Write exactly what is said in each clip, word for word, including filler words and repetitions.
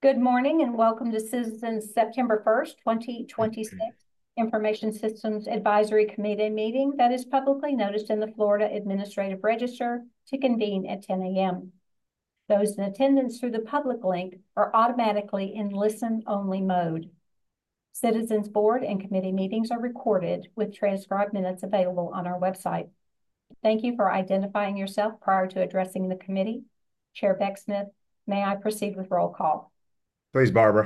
Good morning and welcome to Citizens September first, twenty twenty-six Information Systems Advisory Committee meeting that is publicly noticed in the Florida Administrative Register to convene at ten A M Those in attendance through the public link are automatically in listen-only mode. Citizens Board and committee meetings are recorded with transcribed minutes available on our website. Thank you for identifying yourself prior to addressing the committee. Chair Beck-Smith, may I proceed with roll call? Please, Barbara.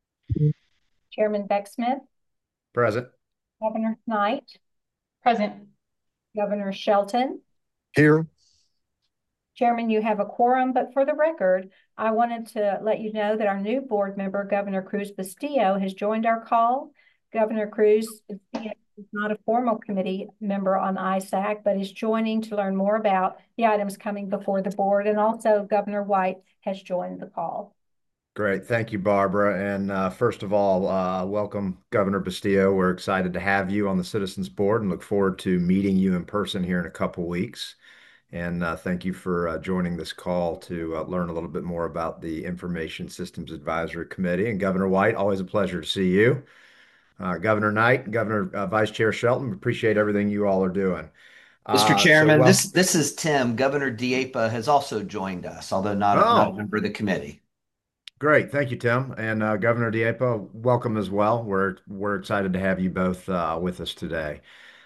Chairman Beck-Smith. Present. Governor Knight. Present. Governor Shelton. Here. Chairman, you have a quorum, but for the record, I wanted to let you know that our new board member, Governor Cruz Bustillo, has joined our call. Governor Cruz Bustillo is not a formal committee member on I S A C, but is joining to learn more about the items coming before the board. And also Governor White has joined the call. Great. Thank you, Barbara. And uh, first of all, uh, welcome, Governor Bustillo. We're excited to have you on the Citizens Board and look forward to meeting you in person here in a couple weeks. And uh, thank you for uh, joining this call to uh, learn a little bit more about the Information Systems Advisory Committee. And Governor White, always a pleasure to see you. Uh, Governor Knight, Governor uh, Vice Chair Shelton, appreciate everything you all are doing. Mister Uh, Chairman, so well, this this is Tim. Governor DeApa has also joined us, although not, a, not a oh, member of the committee. Great. Thank you, Tim. And uh, Governor DeApa, welcome as well. We're we're excited to have you both uh, with us today.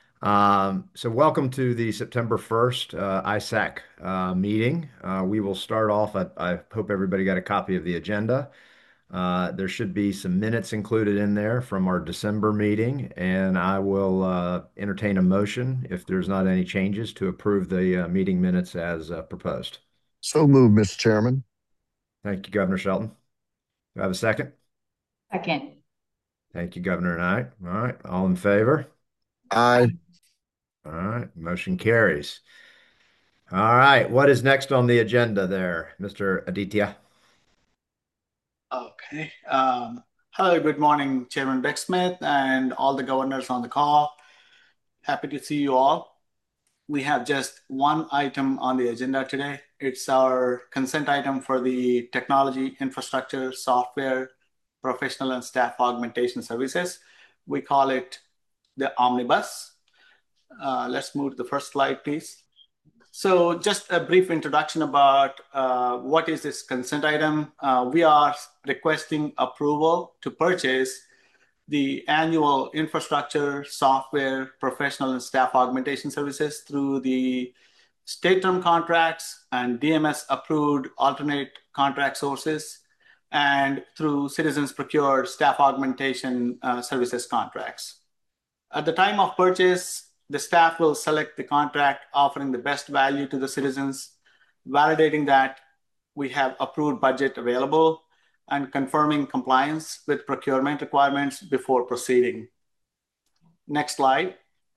Um, so welcome to the September first uh, I S A C uh, meeting. Uh, we will start off. I, I hope everybody got a copy of the agenda. Uh, there should be some minutes included in there from our December meeting, and I will uh, entertain a motion if there's not any changes to approve the uh, meeting minutes as uh, proposed. So moved, Mister Chairman. Thank you, Governor Shelton. Do I have a second? Second. Thank you, Governor Knight. All right, all in favor? Aye. All right, motion carries. All right, what is next on the agenda there, Mister Aditya? Okay. Um, hello, good morning, Chairman Beck-Smith and all the governors on the call. Happy to see you all. We have just one item on the agenda today. It's our consent item for the technology, infrastructure, software, professional and staff augmentation services. We call it the Omnibus. Uh, let's move to the first slide, please. So just a brief introduction about uh, what is this consent item. Uh, we are requesting approval to purchase the annual infrastructure, software, professional and staff augmentation services through the state term contracts and D M S approved alternate contract sources and through citizens procured staff augmentation uh, services contracts. At the time of purchase, the staff will select the contract offering the best value to the citizens, validating that we have approved budget available and confirming compliance with procurement requirements before proceeding. Next slide.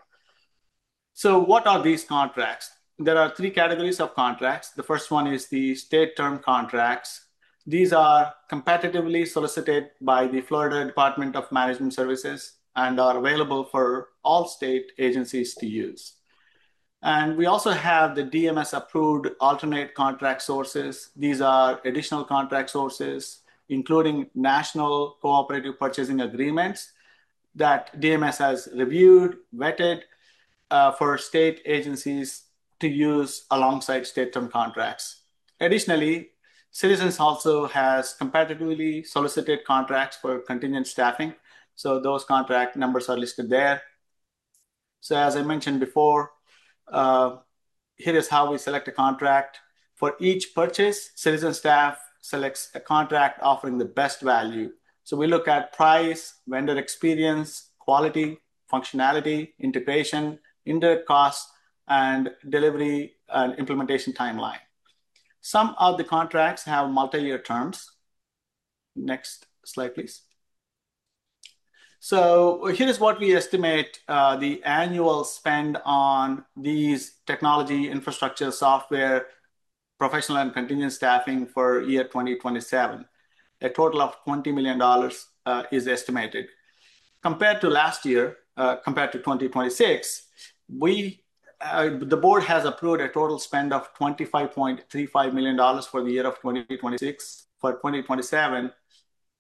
So what are these contracts? There are three categories of contracts. The first one is the state term contracts. These are competitively solicited by the Florida Department of Management Services and are available for all state agencies to use. And we also have the D M S approved alternate contract sources. These are additional contract sources, including national cooperative purchasing agreements that D M S has reviewed, vetted uh, for state agencies to use alongside state term contracts. Additionally, Citizens also has competitively solicited contracts for contingent staffing. So those contract numbers are listed there. So as I mentioned before, uh, here is how we select a contract. For each purchase, Citizen staff selects a contract offering the best value. So we look at price, vendor experience, quality, functionality, integration, indirect costs, and delivery and implementation timeline. Some of the contracts have multi-year terms. Next slide, please. So here is what we estimate uh, the annual spend on these technology, infrastructure, software, professional and contingent staffing for year twenty twenty-seven. A total of twenty million dollars uh, is estimated. Compared to last year, uh, compared to twenty twenty-six, we, uh, the board has approved a total spend of twenty-five point three five million dollars for the year of twenty twenty-six. For twenty twenty-seven,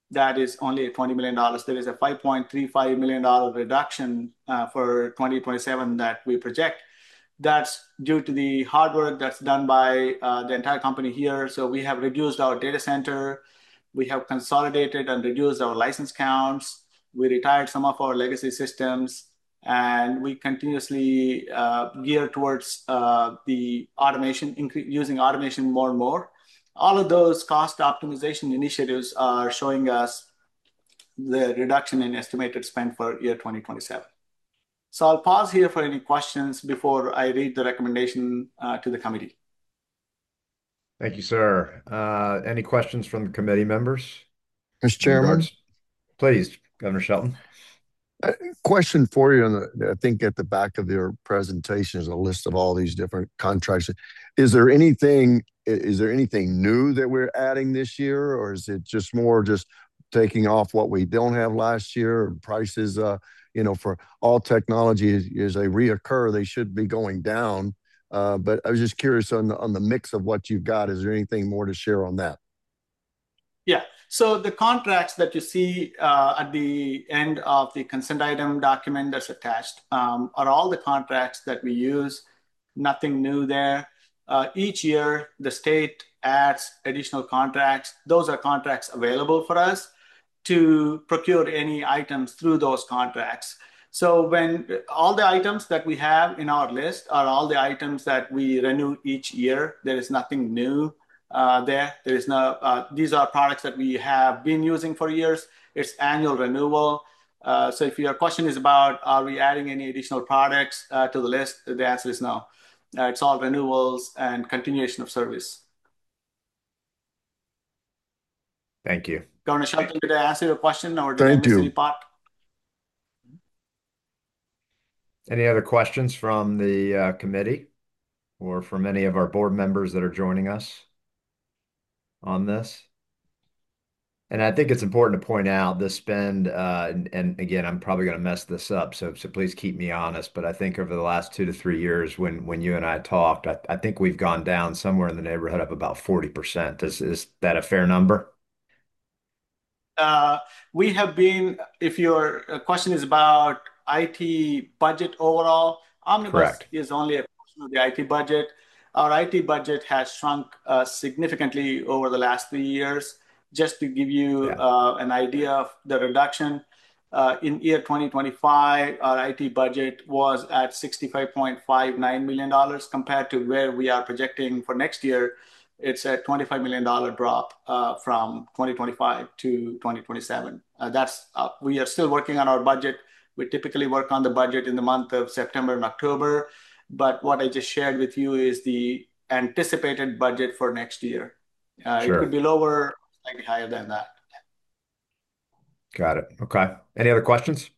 that is only twenty million dollars. There is a five point three five million dollars reduction uh, for twenty twenty-seven that we project. That's due to the hard work that's done by uh, the entire company here. So we have reduced our data center. We have consolidated and reduced our license counts. We retired some of our legacy systems, and we continuously uh, gear towards uh, the automation, using automation more and more. All of those cost optimization initiatives are showing us the reduction in estimated spend for year twenty twenty-seven. So I'll pause here for any questions before I read the recommendation uh, to the committee. Thank you, sir. Uh, any questions from the committee members? Mister In Chairman, regards, please, Governor Shelton. a question for you. On the, I think at the back of your presentation is a list of all these different contracts. Is there anything, is there anything new that we're adding this year, or is it just more just taking off what we don't have last year? Prices, uh, you know, for all technology as, as they reoccur, they should be going down. Uh, but I was just curious on the on the mix of what you've got. Is there anything more to share on that? Yeah. So the contracts that you see uh, at the end of the consent item document that's attached um, are all the contracts that we use. Nothing new there. Uh, each year, the state adds additional contracts. Those are contracts available for us to procure any items through those contracts. So when all the items that we have in our list are all the items that we renew each year, there is nothing new uh, there. There is no, uh, these are products that we have been using for years. It's annual renewal. Uh, so if your question is about, are we adding any additional products uh, to the list? The answer is no. Uh, it's all renewals and continuation of service. Thank you. Governor Shelton, did I answer your question, or did I Thank miss you. any part? Any other questions from the uh, committee or from any of our board members that are joining us on this? And I think it's important to point out this spend, uh, and, and again, I'm probably going to mess this up, so so please keep me honest. But I think over the last two to three years, when when you and I talked, I, I think we've gone down somewhere in the neighborhood of about forty percent. Is is that a fair number? Uh, we have been, if your uh, question is about I T budget overall, Omnibus Correct. is only a portion of the I T budget. Our I T budget has shrunk uh, significantly over the last three years. Just to give you Yeah. uh, an idea of the reduction, uh, in year twenty twenty-five, our I T budget was at sixty-five point five nine million dollars compared to where we are projecting for next year. It's a twenty-five million dollars drop uh, from twenty twenty-five to twenty twenty-seven. Uh, that's uh, we are still working on our budget. We typically work on the budget in the month of September and October. But what I just shared with you is the anticipated budget for next year. Uh, it Sure. could be lower, slightly higher than that. Got it. Okay. Any other questions?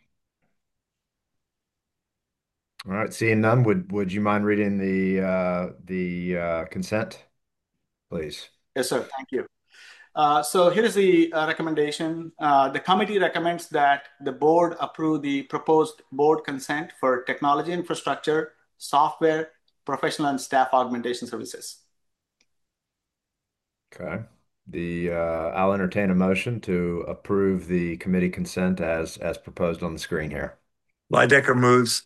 All right. Seeing none, would would you mind reading the uh, the uh, consent, please? Yes, sir. Thank you. Uh, so here is the uh, recommendation. Uh, the committee recommends that the board approve the proposed board consent for technology infrastructure, software, professional and staff augmentation services. Okay. The uh, I'll entertain a motion to approve the committee consent as as proposed on the screen here. Lidecker moves.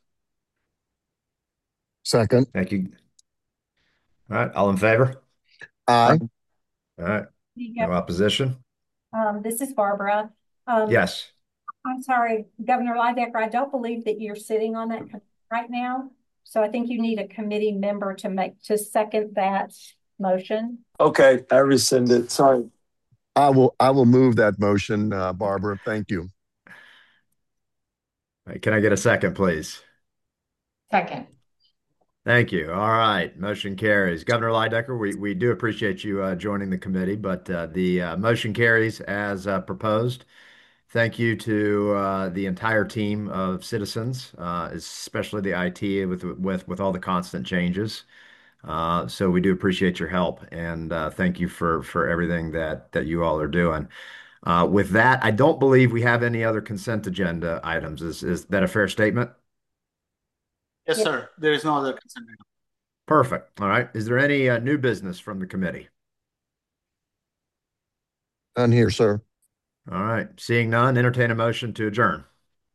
Second. Thank you. All right. All in favor? Aye. All right. No Yep. opposition? Um, this is Barbara. Um, Yes. I'm sorry, Governor Lidecker, I don't believe that you're sitting on that com- right now. So I think you need a committee member to make, to second that motion. Okay, I rescind it. Sorry. I will I will move that motion, uh, Barbara. Thank you. All right, can I get a second, please? Second. Thank you. All right. Motion carries. Governor Lidecker, we, we do appreciate you uh, joining the committee, but uh, the uh, motion carries as uh, proposed. Thank you to uh, the entire team of citizens, uh, especially the I T with with with all the constant changes. Uh, so we do appreciate your help, and uh, thank you for for everything that that you all are doing. Uh, with that, I don't believe we have any other consent agenda items. Is is that a fair statement? Yes, Yep. sir. There is no other consent item. Perfect. All right. Is there any uh, new business from the committee? None here, sir. All right. Seeing none, entertain a motion to adjourn.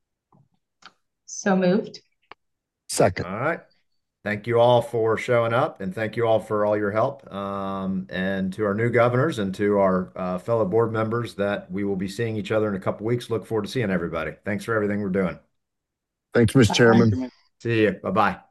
So moved. Second. All right. Thank you all for showing up, and thank you all for all your help. Um, and to our new governors and to our uh, fellow board members that we will be seeing each other in a couple weeks. Look forward to seeing everybody. Thanks for everything we're doing. Thanks, Mister Bye. Chairman. Thank you. See you. Bye-bye.